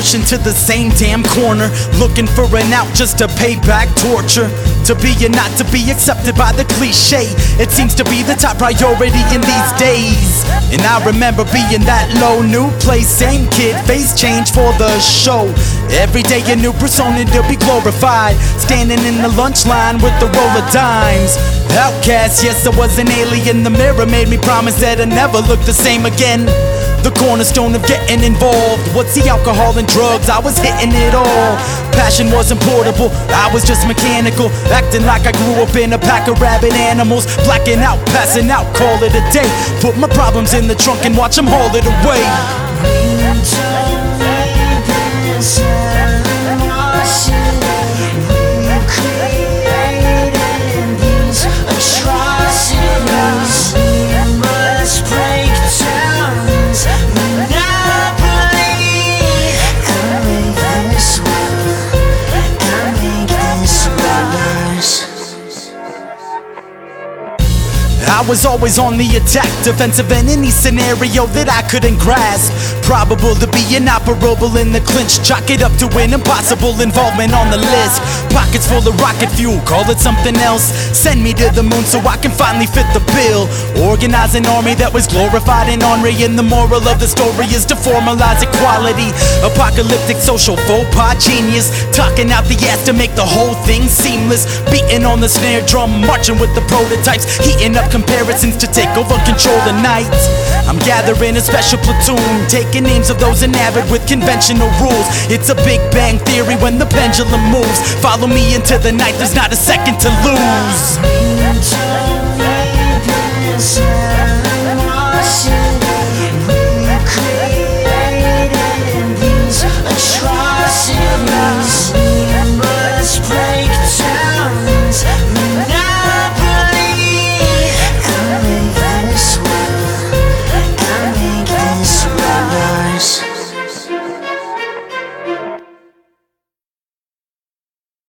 pushing to the same damn corner, looking for an out just to pay back torture. To be and not to be accepted by the cliche, it seems to be the top priority in these days. And I remember being that low, new place, same kid, face change for the show. Every day a new persona to be glorified, standing in the lunch line with the roll of dimes. Outcast, yes, I was an alien. The mirror made me promise that I'd never look the same again. The cornerstone of getting involved. What's the alcohol and drugs? I was hitting it all. Passion wasn't portable, I was just mechanical, acting like I grew up in a pack of rabid animals. Blacking out, passing out, call it a day. Put my problems in the trunk and watch them haul it away. I was always on the attack, defensive in any scenario that I couldn't grasp. Probable to be inoperable in the clinch, chalk it up to an impossible involvement on the list. Pockets full of rocket fuel, call it something else. Send me to the moon so I can finally fit the bill. Organize an army that was glorified in Henri, and the moral of the story is to formalize equality. Apocalyptic social faux pas genius, talking out the ass to make the whole thing seamless. Beating on the snare drum, marching with the prototypes, heating up comparisons to take over control the night. I'm gathering a special platoon, taking names of those enamored with conventional rules. It's a Big Bang theory when the pendulum moves. Follow me into the night, there's not a second to lose.